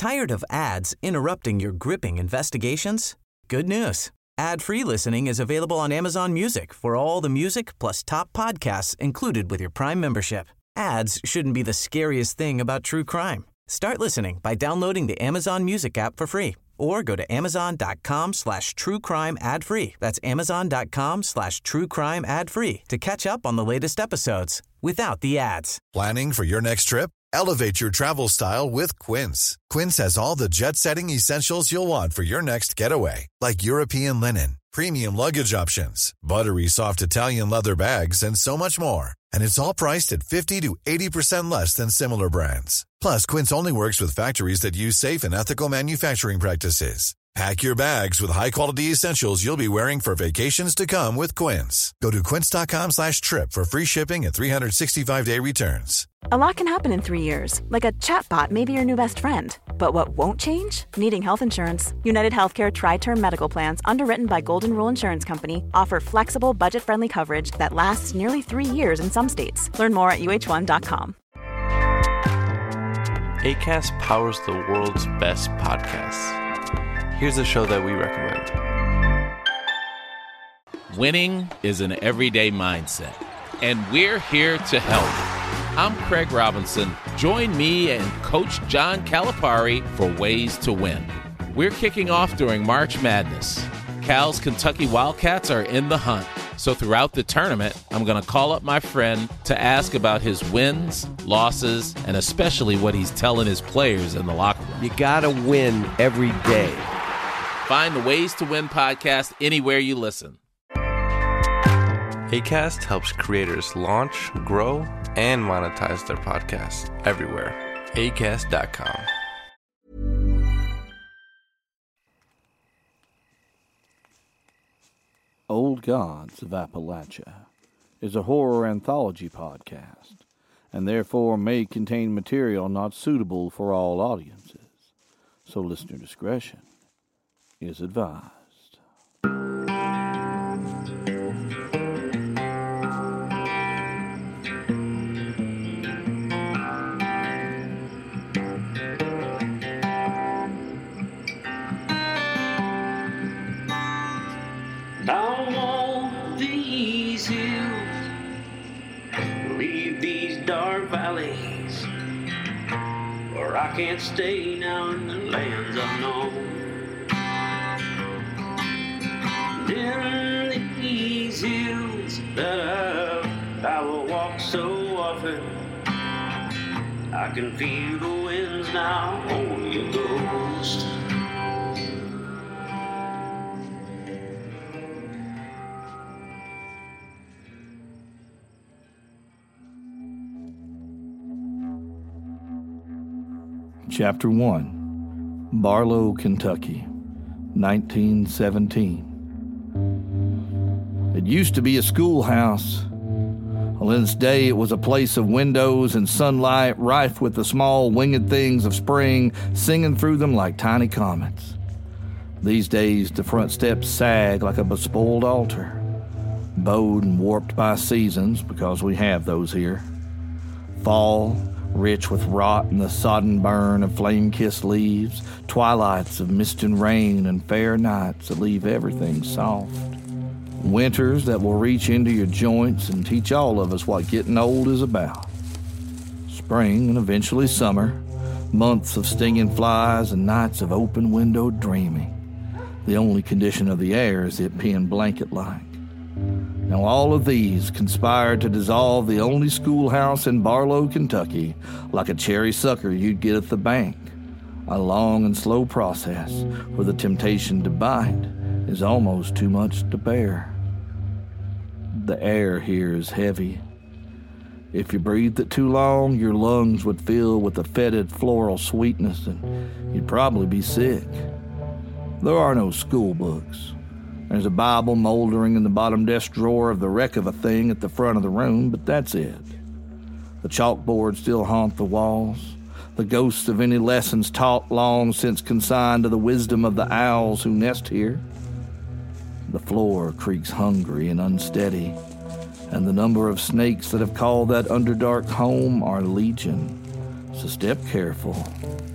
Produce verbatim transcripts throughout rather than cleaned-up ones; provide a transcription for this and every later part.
Tired of ads interrupting your gripping investigations? Good news. Ad-free listening is available on Amazon Music for all the music plus top podcasts included with your Prime membership. Ads shouldn't be the scariest thing about true crime. Start listening by downloading the Amazon Music app for free or go to amazon.com slash true crime ad free. That's amazon.com slash true crime ad free to catch up on the latest episodes without the ads. Planning for your next trip? Elevate your travel style with Quince. Quince has all the jet-setting essentials you'll want for your next getaway, like European linen, premium luggage options, buttery soft Italian leather bags, and so much more. And it's all priced at fifty to eighty percent less than similar brands. Plus, Quince only works with factories that use safe and ethical manufacturing practices. Pack your bags with high-quality essentials you'll be wearing for vacations to come with Quince. Go to quince.com slash trip for free shipping and three sixty-five day returns. A lot can happen in three years, like a chatbot may be your new best friend. But what won't change? Needing health insurance. United Healthcare Tri-Term Medical Plans, underwritten by Golden Rule Insurance Company, offer flexible, budget-friendly coverage that lasts nearly three years in some states. Learn more at U H one dot com. Acast powers the world's best podcasts. Here's a show that we recommend. Winning is an everyday mindset, and we're here to help. I'm Craig Robinson. Join me and Coach John Calipari for Ways to Win. We're kicking off during March Madness. Cal's Kentucky Wildcats are in the hunt. So throughout the tournament, I'm going to call up my friend to ask about his wins, losses, and especially what he's telling his players in the locker room. You got to win every day. Find the Ways to Win podcast anywhere you listen. Acast helps creators launch, grow, and monetize their podcasts everywhere. acast dot com. Old Gods of Appalachia is a horror anthology podcast, and therefore may contain material not suitable for all audiences, so listener discretion is advised. Down all these hills, leave these dark valleys, or I can't stay now in the lands unknown. In these hills that I, I will walk so often, I can feel the winds now on your ghost. Chapter one, Barlow, Kentucky, nineteen seventeen. It used to be a schoolhouse. Well, in its day, it was a place of windows and sunlight, rife with the small winged things of spring singing through them like tiny comets. These days, the front steps sag like a bespoiled altar, bowed and warped by seasons, because we have those here. Fall, rich with rot and the sodden burn of flame-kissed leaves, twilights of mist and rain, and fair nights that leave everything soft. Winters that will reach into your joints and teach all of us what getting old is about. Spring and eventually summer, months of stinging flies and nights of open-windowed dreaming. The only condition of the air is it being blanket-like. Now all of these conspired to dissolve the only schoolhouse in Barlow, Kentucky, like a cherry sucker you'd get at the bank. A long and slow process where the temptation to bite is almost too much to bear. The air here is heavy. If you breathed it too long, your lungs would fill with a fetid floral sweetness and you'd probably be sick. There are no school books. There's a Bible moldering in the bottom desk drawer of the wreck of a thing at the front of the room, but that's it. The chalkboards still haunt the walls. The ghosts of any lessons taught long since consigned to the wisdom of the owls who nest here. The floor creaks hungry and unsteady, and the number of snakes that have called that underdark home are legion. So step careful.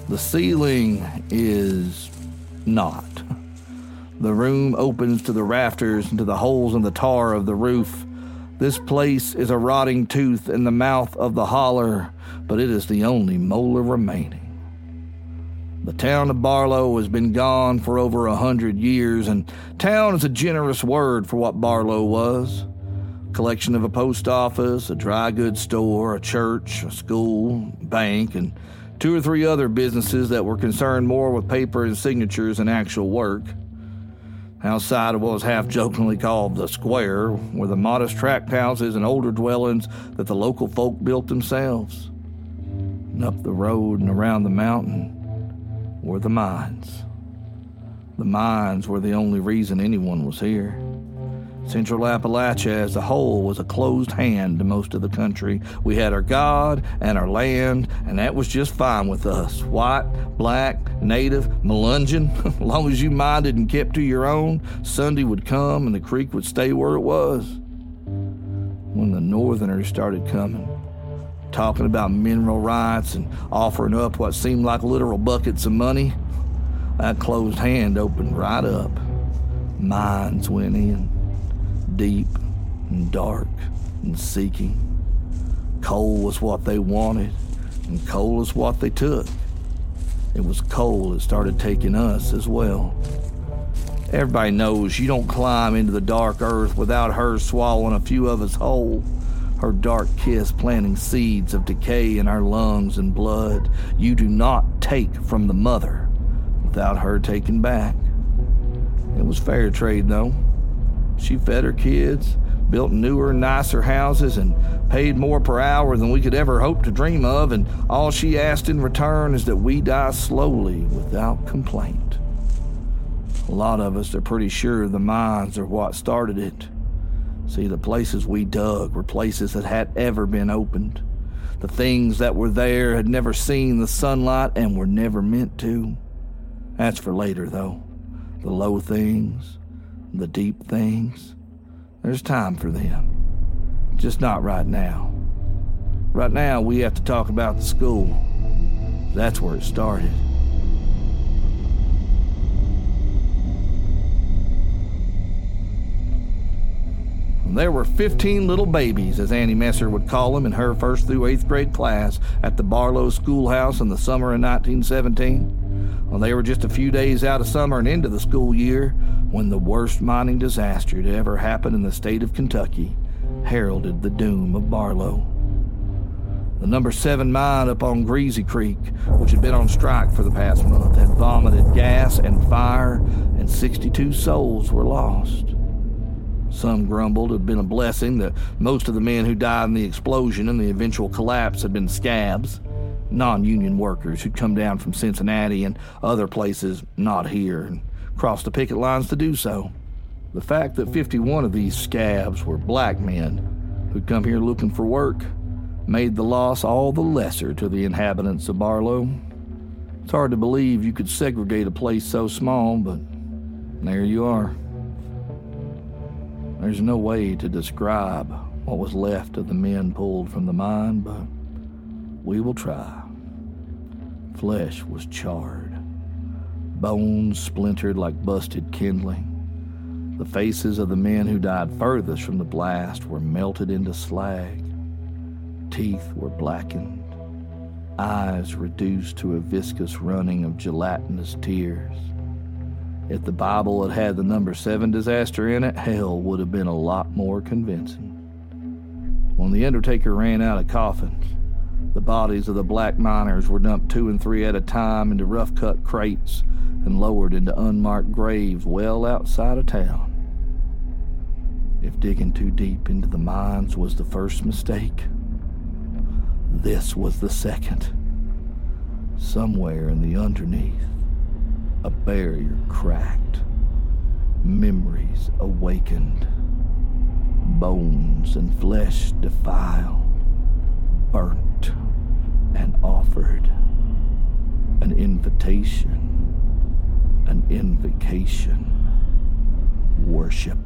The ceiling is not. The room opens to the rafters and to the holes in the tar of the roof. This place is a rotting tooth in the mouth of the holler, but it is the only molar remaining. The town of Barlow has been gone for over a hundred years, and town is a generous word for what Barlow was. A collection of a post office, a dry goods store, a church, a school, bank, and two or three other businesses that were concerned more with paper and signatures than actual work. Outside of what was half-jokingly called the square were the modest tract houses and older dwellings that the local folk built themselves. And up the road and around the mountain were the mines. The mines were the only reason anyone was here. Central Appalachia as a whole was a closed hand to most of the country. We had our God and our land, and that was just fine with us. White, black, native, Melungeon. As long as you minded and kept to your own, Sunday would come and the creek would stay where it was. When the Northerners started coming, talking about mineral rights and offering up what seemed like literal buckets of money, that closed hand opened right up. Mines went in, deep and dark and seeking. Coal was what they wanted, and coal is what they took. It was coal that started taking us as well. Everybody knows you don't climb into the dark earth without her swallowing a few of us whole. Her dark kiss planting seeds of decay in our lungs and blood. You do not take from the mother without her taking back. It was fair trade, though. She fed her kids, built newer, nicer houses, and paid more per hour than we could ever hope to dream of, and all she asked in return is that we die slowly without complaint. A lot of us are pretty sure the mines are what started it. See, the places we dug were places that hadn't ever been opened. The things that were there had never seen the sunlight and were never meant to. That's for later, though. The low things, the deep things, there's time for them. Just not right now. Right now, we have to talk about the school. That's where it started. There were fifteen little babies, as Annie Messer would call them, in her first through eighth grade class at the Barlow Schoolhouse in the summer of nineteen seventeen. Well, they were just a few days out of summer and into the school year when the worst mining disaster to ever happen in the state of Kentucky heralded the doom of Barlow. The number seven mine up on Greasy Creek, which had been on strike for the past month, had vomited gas and fire, and sixty-two souls were lost. Some grumbled it had been a blessing that most of the men who died in the explosion and the eventual collapse had been scabs, non-union workers who'd come down from Cincinnati and other places not here and crossed the picket lines to do so. The fact that fifty-one of these scabs were black men who'd come here looking for work made the loss all the lesser to the inhabitants of Barlow. It's hard to believe you could segregate a place so small, but there you are. There's no way to describe what was left of the men pulled from the mine, but we will try. Flesh was charred. Bones splintered like busted kindling. The faces of the men who died furthest from the blast were melted into slag. Teeth were blackened. Eyes reduced to a viscous running of gelatinous tears. If the Bible had had the number seven disaster in it, hell would have been a lot more convincing. When the undertaker ran out of coffins, the bodies of the black miners were dumped two and three at a time into rough-cut crates and lowered into unmarked graves well outside of town. If digging too deep into the mines was the first mistake, this was the second. Somewhere in the underneath, a barrier cracked, memories awakened, bones and flesh defiled, burnt and offered, an invitation, an invocation, worship.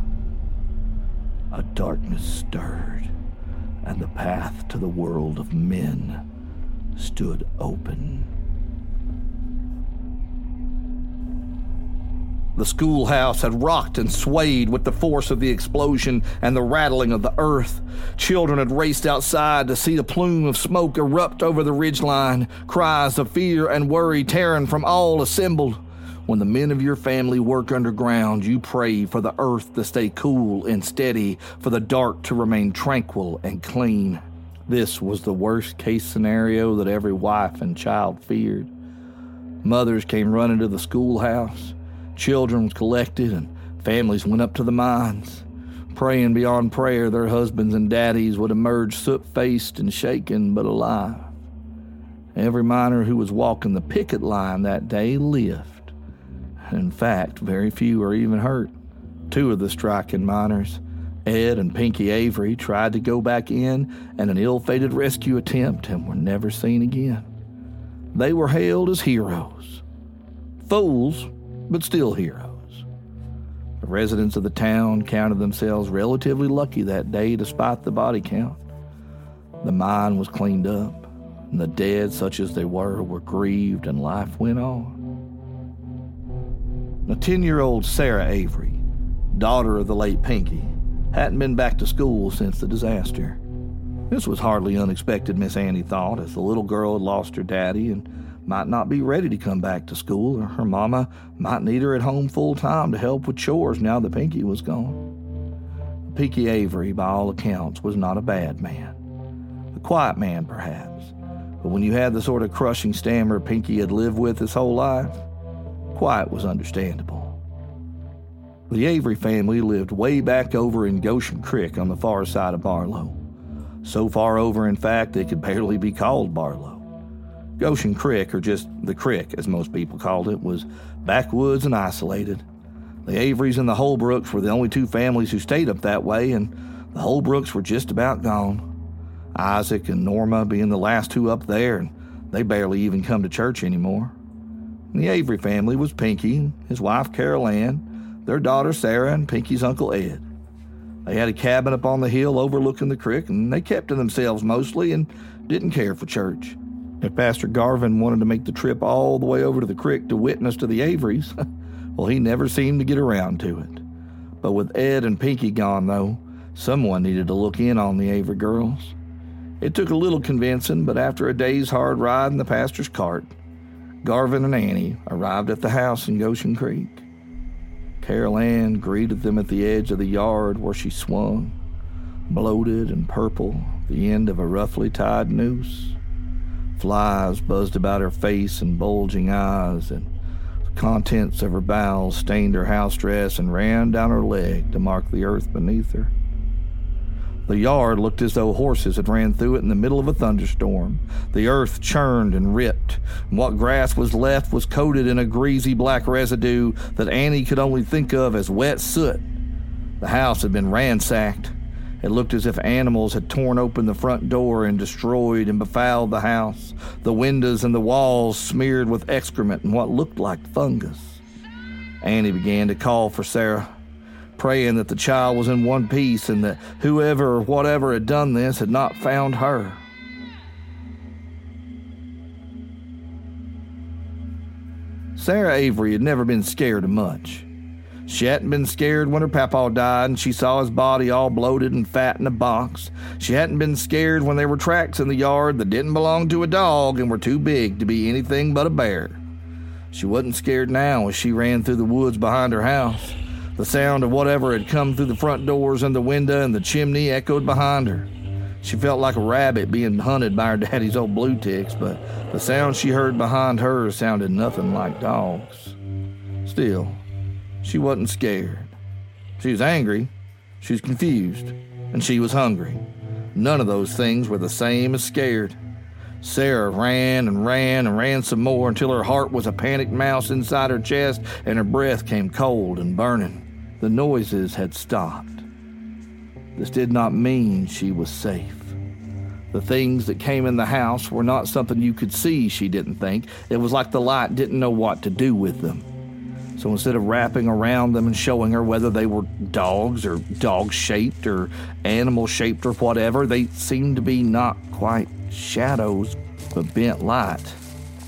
A darkness stirred, and the path to the world of men stood open. The schoolhouse had rocked and swayed with the force of the explosion and the rattling of the earth. Children had raced outside to see the plume of smoke erupt over the ridgeline, cries of fear and worry tearing from all assembled. When the men of your family work underground, you pray for the earth to stay cool and steady, for the dark to remain tranquil and clean. This was the worst-case scenario that every wife and child feared. Mothers came running to the schoolhouse. Children was collected, and families went up to the mines. Praying beyond prayer, their husbands and daddies would emerge soot-faced and shaken but alive. Every miner who was walking the picket line that day lived. In fact, very few were even hurt. Two of the striking miners, Ed and Pinky Avery, tried to go back in in an ill-fated rescue attempt and were never seen again. They were hailed as heroes. Fools, but still heroes. The residents of the town counted themselves relatively lucky that day despite the body count. The mine was cleaned up, and the dead, such as they were, were grieved, and life went on. The ten-year-old Sarah Avery, daughter of the late Pinky, hadn't been back to school since the disaster. This was hardly unexpected, Miss Annie thought, as the little girl had lost her daddy and might not be ready to come back to school, or her mama might need her at home full-time to help with chores now that Pinky was gone. Pinky Avery, by all accounts, was not a bad man. A quiet man, perhaps, but when you had the sort of crushing stammer Pinky had lived with his whole life, quiet was understandable. The Avery family lived way back over in Goshen Creek on the far side of Barlow. So far over, in fact, it could barely be called Barlow. Goshen Creek, or just the creek as most people called it, was backwoods and isolated. The Averys and the Holbrooks were the only two families who stayed up that way, and the Holbrooks were just about gone. Isaac and Norma being the last two up there, and they barely even come to church anymore. And the Avery family was Pinky, his wife Carol Ann, their daughter Sarah, and Pinky's uncle Ed. They had a cabin up on the hill overlooking the creek, and they kept to themselves mostly and didn't care for church. If Pastor Garvin wanted to make the trip all the way over to the creek to witness to the Averys, well, he never seemed to get around to it. But with Ed and Pinky gone, though, someone needed to look in on the Avery girls. It took a little convincing, but after a day's hard ride in the pastor's cart, Garvin and Annie arrived at the house in Goshen Creek. Carol Ann greeted them at the edge of the yard where she swung, bloated and purple, the end of a roughly tied noose. Flies buzzed about her face and bulging eyes, and the contents of her bowels stained her house dress and ran down her leg to mark the earth beneath her. The yard looked as though horses had ran through it in the middle of a thunderstorm. The earth churned and ripped, and what grass was left was coated in a greasy black residue that Annie could only think of as wet soot. The house had been ransacked. It looked as if animals had torn open the front door and destroyed and befouled the house, the windows and the walls smeared with excrement and what looked like fungus. Annie began to call for Sarah, praying that the child was in one piece and that whoever or whatever had done this had not found her. Sarah Avery had never been scared of much. She hadn't been scared when her papa died and she saw his body all bloated and fat in a box. She hadn't been scared when there were tracks in the yard that didn't belong to a dog and were too big to be anything but a bear. She wasn't scared now as she ran through the woods behind her house. The sound of whatever had come through the front doors and the window and the chimney echoed behind her. She felt like a rabbit being hunted by her daddy's old blue ticks, but the sound she heard behind her sounded nothing like dogs. Still, she wasn't scared. She was angry, she was confused, and she was hungry. None of those things were the same as scared. Sarah ran and ran and ran some more until her heart was a panicked mouse inside her chest and her breath came cold and burning. The noises had stopped. This did not mean she was safe. The things that came in the house were not something you could see, she didn't think. It was like the light didn't know what to do with them. So instead of wrapping around them and showing her whether they were dogs or dog-shaped or animal-shaped or whatever, they seemed to be not quite shadows, but bent light.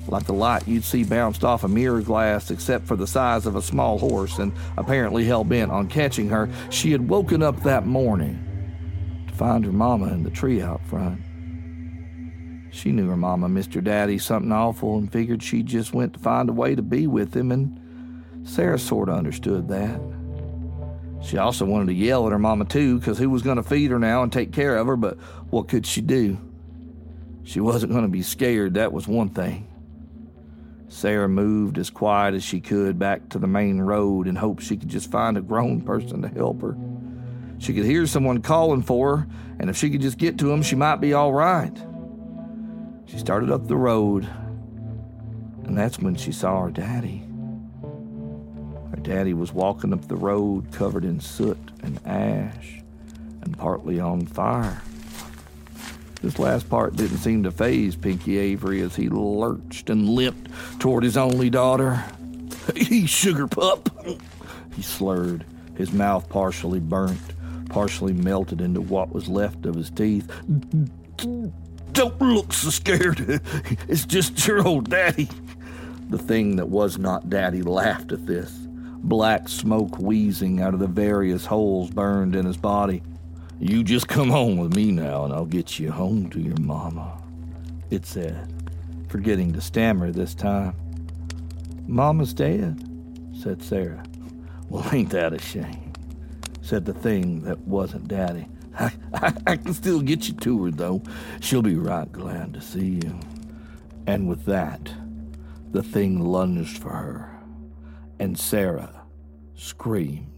like the light you'd see bounced off a mirror glass except for the size of a small horse, and apparently hell-bent on catching her, she had woken up that morning to find her mama in the tree out front. She knew her mama missed her daddy something awful and figured she just went to find a way to be with him, and Sarah sort of understood that. She also wanted to yell at her mama too, because who was going to feed her now and take care of her, but what could she do? She wasn't going to be scared, that was one thing. Sarah moved as quiet as she could back to the main road and hoped she could just find a grown person to help her. She could hear someone calling for her, and if she could just get to him, she might be all right. She started up the road, and that's when she saw her daddy. Her daddy was walking up the road covered in soot and ash and partly on fire. This last part didn't seem to faze Pinky Avery as he lurched and limped toward his only daughter. "Hey, sugar pup," he slurred, his mouth partially burnt, partially melted into what was left of his teeth. "Don't look so scared. It's just your old daddy." The thing that was not daddy laughed at this, black smoke wheezing out of the various holes burned in his body. "You just come home with me now, and I'll get you home to your mama," it said, forgetting to stammer this time. "Mama's dead," said Sarah. "Well, ain't that a shame," said the thing that wasn't daddy. I, I, I can still get you to her, though. She'll be right glad to see you." And with that, the thing lunged for her, and Sarah screamed.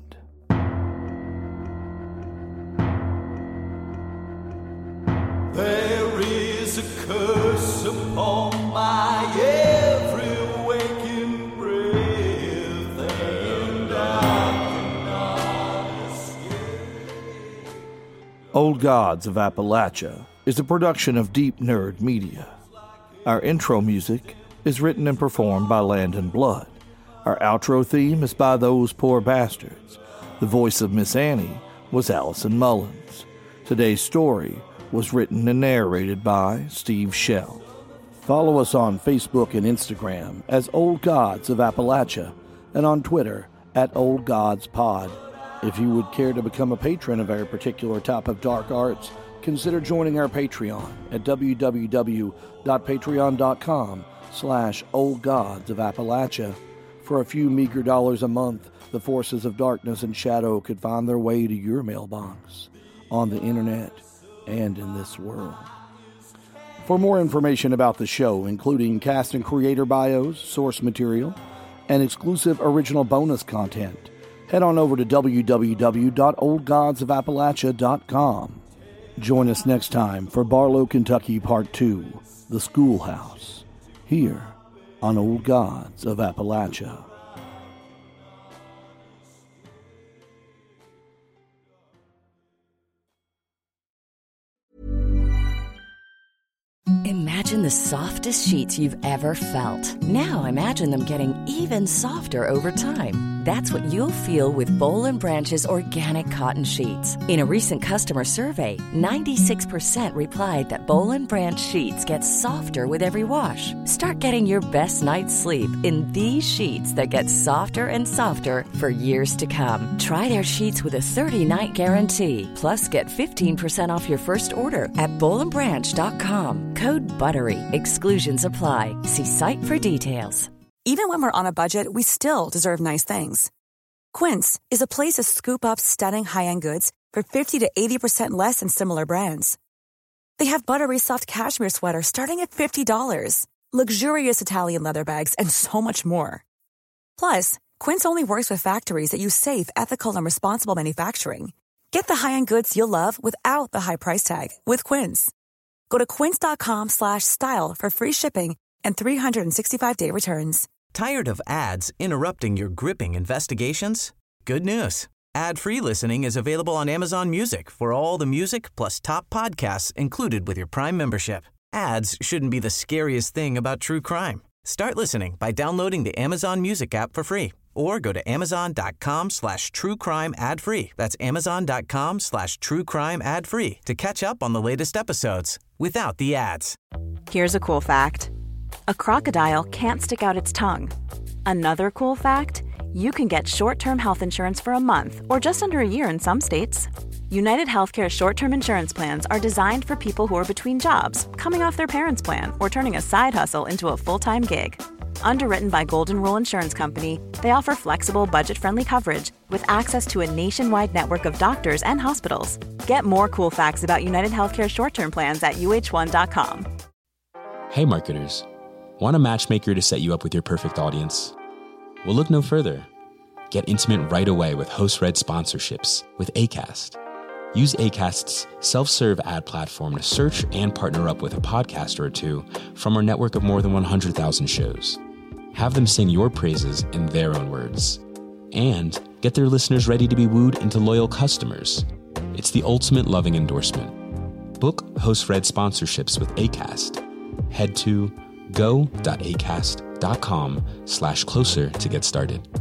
There is a curse upon my every waking breath, and I cannot escape. Old Gods of Appalachia is a production of Deep Nerd Media. Our intro music is written and performed by Landon Blood. Our outro theme is by Those Poor Bastards. The voice of Miss Annie was Allison Mullins. Today's story was written and narrated by Steve Shell. Follow us on Facebook and Instagram as Old Gods of Appalachia and on Twitter at Old Gods Pod. If you would care to become a patron of our particular type of dark arts, consider joining our Patreon at www.patreon.com slash Old Gods of Appalachia. For a few meager dollars a month, the forces of darkness and shadow could find their way to your mailbox, on the internet, and in this world. For more information about the show, including cast and creator bios, source material, and exclusive original bonus content, head on over to w w w dot old gods of appalachia dot com. Join us next time for Barlow, Kentucky Part two, The Schoolhouse, here on Old Gods of Appalachia. Imagine the softest sheets you've ever felt. Now imagine them getting even softer over time. That's what you'll feel with Boll and Branch's organic cotton sheets. In a recent customer survey, ninety-six percent replied that Boll and Branch sheets get softer with every wash. Start getting your best night's sleep in these sheets that get softer and softer for years to come. Try their sheets with a thirty-night guarantee. Plus, get fifteen percent off your first order at boll and branch dot com. Code BUTTERY. Exclusions apply. See site for details. Even when we're on a budget, we still deserve nice things. Quince is a place to scoop up stunning high-end goods for fifty to eighty percent less than similar brands. They have buttery soft cashmere sweaters starting at fifty dollars, luxurious Italian leather bags, and so much more. Plus, Quince only works with factories that use safe, ethical, and responsible manufacturing. Get the high-end goods you'll love without the high price tag with Quince. Go to quince.com slash style for free shipping and three sixty-five day returns. Tired of ads interrupting your gripping investigations? Good news. Ad-free listening is available on Amazon Music for all the music plus top podcasts included with your Prime membership. Ads shouldn't be the scariest thing about true crime. Start listening by downloading the Amazon Music app for free or go to amazon.com slash true crime ad free. That's amazon.com slash true crime ad free to catch up on the latest episodes without the ads. Here's a cool fact. a crocodile can't stick out its tongue. Another cool fact, you can get short-term health insurance for a month or just under a year in some states. United Healthcare short-term insurance plans are designed for people who are between jobs, coming off their parents' plan, or turning a side hustle into a full-time gig. Underwritten by Golden Rule Insurance Company, they offer flexible, budget-friendly coverage with access to a nationwide network of doctors and hospitals. Get more cool facts about United Healthcare short-term plans at U H one dot com. Hey marketers, want a matchmaker to set you up with your perfect audience? Well, look no further. Get intimate right away with host-read sponsorships with Acast. Use Acast's self-serve ad platform to search and partner up with a podcaster or two from our network of more than one hundred thousand shows. Have them sing your praises in their own words. And get their listeners ready to be wooed into loyal customers. It's the ultimate loving endorsement. Book host-read sponsorships with Acast. Head to go.acast.com slash closer to get started.